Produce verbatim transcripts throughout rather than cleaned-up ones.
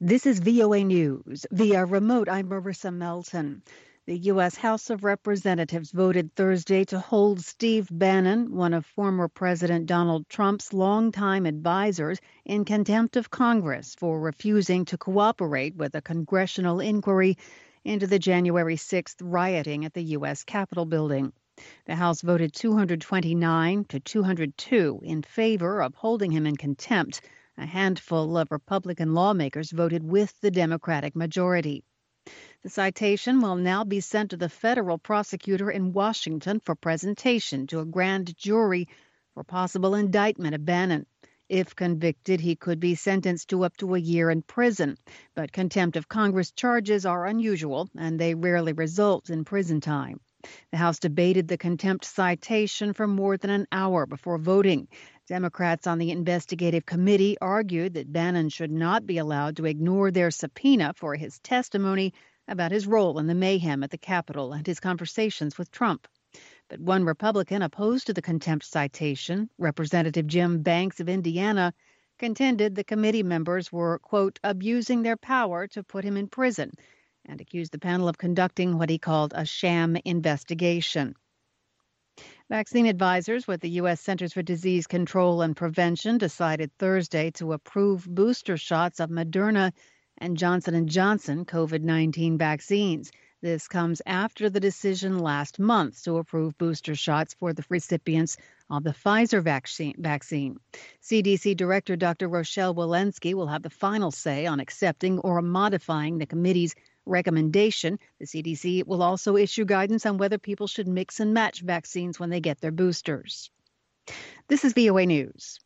This is V O A News. Via remote, I'm Marissa Melton. The U S. House of Representatives voted Thursday to hold Steve Bannon, one of former President Donald Trump's longtime advisors, in contempt of Congress for refusing to cooperate with a congressional inquiry into the January sixth rioting at the U S. Capitol building. The House voted two hundred twenty-nine to two hundred two in favor of holding him in contempt. A handful of Republican lawmakers voted with the Democratic majority. The citation will now be sent to the federal prosecutor in Washington for presentation to a grand jury for possible indictment of Bannon. If convicted, he could be sentenced to up to a year in prison. But contempt of Congress charges are unusual, and they rarely result in prison time. The House debated the contempt citation for more than an hour before voting. Democrats on the investigative committee argued that Bannon should not be allowed to ignore their subpoena for his testimony about his role in the mayhem at the Capitol and his conversations with Trump. But one Republican opposed to the contempt citation, Representative Jim Banks of Indiana, contended the committee members were, quote, abusing their power to put him in prison, and accused the panel of conducting what he called a sham investigation. Vaccine advisors with the U S. Centers for Disease Control and Prevention decided Thursday to approve booster shots of Moderna and Johnson and Johnson COVID nineteen vaccines. This comes after the decision last month to approve booster shots for the recipients of the Pfizer vaccine. vaccine. C D C Director Doctor Rochelle Walensky will have the final say on accepting or modifying the committee's recommendation. The C D C will also issue guidance on whether people should mix and match vaccines when they get their boosters. This is V O A News.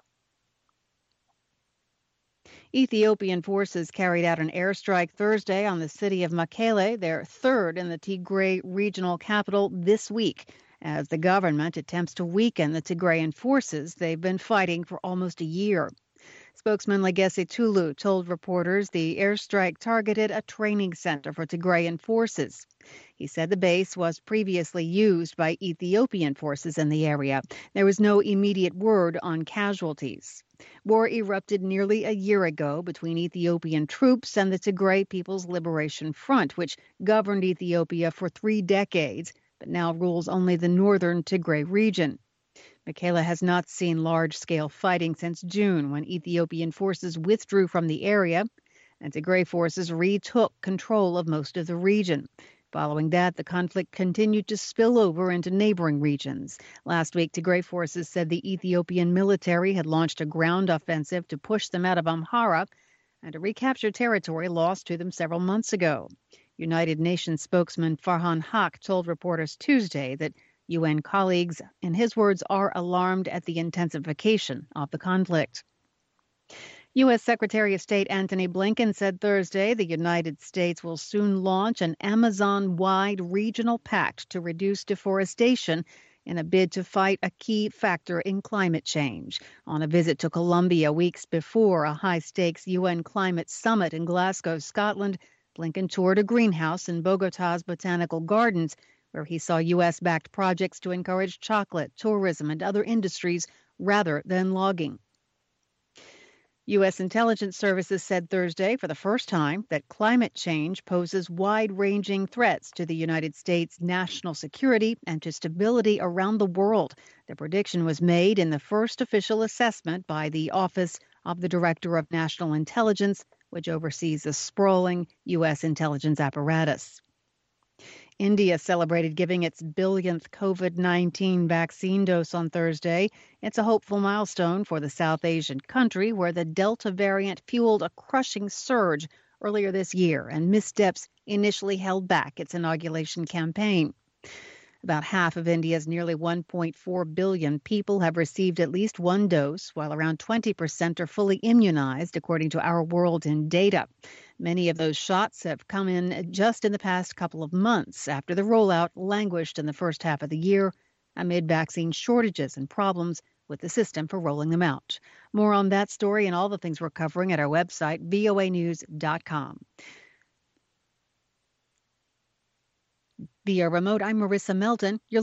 Ethiopian forces carried out an airstrike Thursday on the city of Mekelle, their third in the Tigray regional capital this week, as the government attempts to weaken the Tigrayan forces they've been fighting for almost a year. Spokesman Legesse Tulu told reporters the airstrike targeted a training center for Tigrayan forces. He said the base was previously used by Ethiopian forces in the area. There was no immediate word on casualties. War erupted nearly a year ago between Ethiopian troops and the Tigray People's Liberation Front, which governed Ethiopia for three decades, but now rules only the northern Tigray region. Mekelle has not seen large-scale fighting since June, when Ethiopian forces withdrew from the area and Tigray forces retook control of most of the region. Following that, the conflict continued to spill over into neighboring regions. Last week, Tigray forces said the Ethiopian military had launched a ground offensive to push them out of Amhara and to recapture territory lost to them several months ago. United Nations spokesman Farhan Haq told reporters Tuesday that U N colleagues, in his words, are alarmed at the intensification of the conflict. U S. Secretary of State Antony Blinken said Thursday the United States will soon launch an Amazon-wide regional pact to reduce deforestation in a bid to fight a key factor in climate change. On a visit to Colombia weeks before a high-stakes U N climate summit in Glasgow, Scotland, Blinken toured a greenhouse in Bogotá's Botanical Gardens, where he saw U S-backed projects to encourage chocolate, tourism, and other industries rather than logging. U S intelligence services said Thursday for the first time that climate change poses wide-ranging threats to the United States' national security and to stability around the world. The prediction was made in the first official assessment by the Office of the Director of National Intelligence, which oversees the sprawling U S intelligence apparatus. India celebrated giving its billionth COVID nineteen vaccine dose on Thursday. It's a hopeful milestone for the South Asian country, where the Delta variant fueled a crushing surge earlier this year, and missteps initially held back its inoculation campaign. About half of India's nearly one point four billion people have received at least one dose, while around twenty percent are fully immunized, according to Our World in data. Many of those shots have come in just in the past couple of months after the rollout languished in the first half of the year amid vaccine shortages and problems with the system for rolling them out. More on that story and all the things we're covering at our website, V O A news dot com. Via remote, I'm Marissa Melton. You're